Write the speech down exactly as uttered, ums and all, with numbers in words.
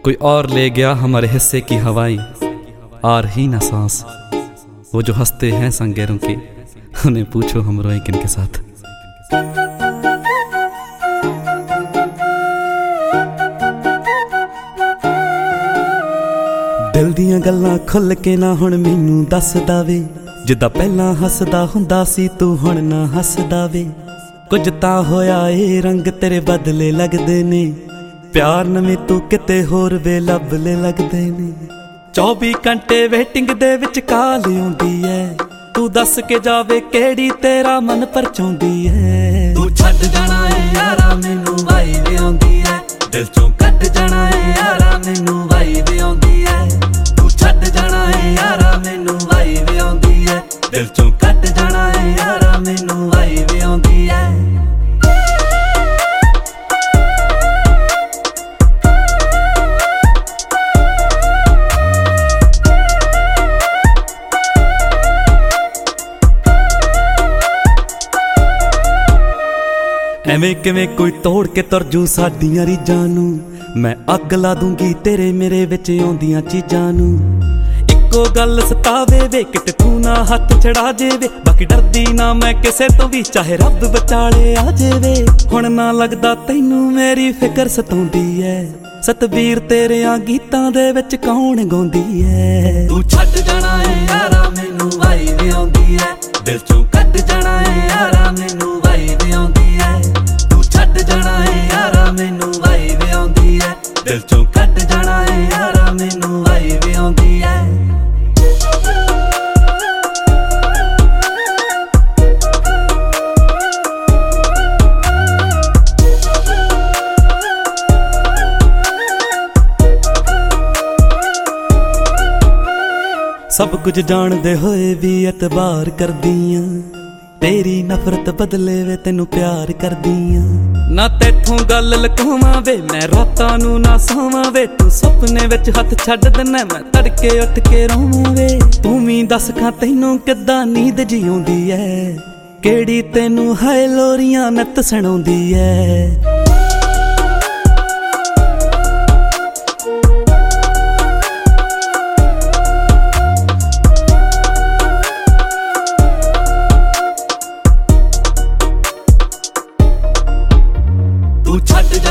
कोई और ले गया हमारे हिस्से की हवाएं, आ रही ना सांस। वो जो हंसते हैं संगेरों के, उन्हें पूछो हम रोएं किनके साथ। दिल दियां गल्लां खुल के ना हुण मैनू दसदा वे, जिद्दां पहलां हसदा हुंदा सी तू हुण ना हसदा वे। कुछ तां होया ए रंग तेरे बदले लगदे ने, प्यार नवें तू किते होर वे लभले लगदे ने। चौबी घंटे वेटिंग दे विच काल आउंदी है, तू दस के जावे केड़ी तेरा मन परचाउंदी है। तू छड्ड जाना है यारा मैनू वाइब आउंदी है, दिल चों कढ जाना है यारा मैनू वाइब आउंदी है। तू छड्ड जाना है यारा मैनू वाइब आउंदी है, दिल चों कढ जाना है यारा मैनू वाइब आउंदी है। ਐਵੇਂ ਕਿਵੇਂ ਕੋਈ ਤੋੜ ਕੇ ਤੁਰ ਜੂ ਸਾਡੀਆਂ ਰੀਝਾਂ ਨੂੰ, ਮੈਂ ਅੱਗ ਲਾ ਦੂੰਗੀ ਤੇਰੇ ਮੇਰੇ ਵਿੱਚ ਆਉਂਦੀਆਂ ਚੀਜ਼ਾਂ ਨੂੰ। ਇੱਕੋ ਗੱਲ ਸਤਾਵੇ ਵੇ ਕਿਤੇ ਤੂੰ ਨਾ ਹੱਥ ਛੜਾ ਜੇਵੇ, ਬਾਕੀ ਡਰਦੀ ਨਾ ਮੈਂ ਕਿਸੇ ਤੋਂ ਵੀ ਚਾਹੇ ਰੱਬ ਵਿਚਾਲੇ ਆ ਜੇਵੇ। ਹੁਣ ਨਾ ਲੱਗਦਾ ਤੈਨੂੰ ਮੇਰੀ ਫਿਕਰ ਸਤਾਉਂਦੀ ਐ, ਸਤਵੀਰ ਤੇਰਿਆਂ ਗੀਤਾਂ ਦੇ ਵਿੱਚ ਕੌਣ ਗਾਉਂਦੀ ਐ। ਤੂੰ ਛੱਡ ਜਾਣਾ ਏ ਯਾਰਾ ਮੈਨੂੰ ਵਾਈਬ ਆਉਂਦੀ ਐ, ਦਿਲ ਚੋਂ ਕੱਢ ਜਾਣਾ ਏ ਯਾਰਾ ਮੈਨੂੰ ਵਾਈਬ ਆਉਂਦੀ ਐ। ਤੂੰ ਛੱਡ ਜਾਣਾ ਏ ਯਾਰਾ ਮੈਨੂੰ ਵਾਈਬ ਆਉਂਦੀ ਐ, ਦਿਲ ਚੋਂ ਕੱਢ ਜਾਣਾ ਏ ਯਾਰਾ ਮੈਨੂੰ ਵਾਈਬ ਆਉਂਦੀ ਐ। सब कुछ जानदे होए भी एतबार करदियां, तेरी नफरत बदले वे तेनू प्यार करदियां। ना तेथों गल लुकावां वे मैं रातां नू ना सोवां वे, तू सुपने विच हथ छड्ड दिना मैं तड़के उठ के रोवां वे। तू भी दस खां तैनू किद्दां नींद जी आउंदी ऐ, केड़ी तेनू हाय लोरियां नित सुणाउंदी ऐ। तू छड्ड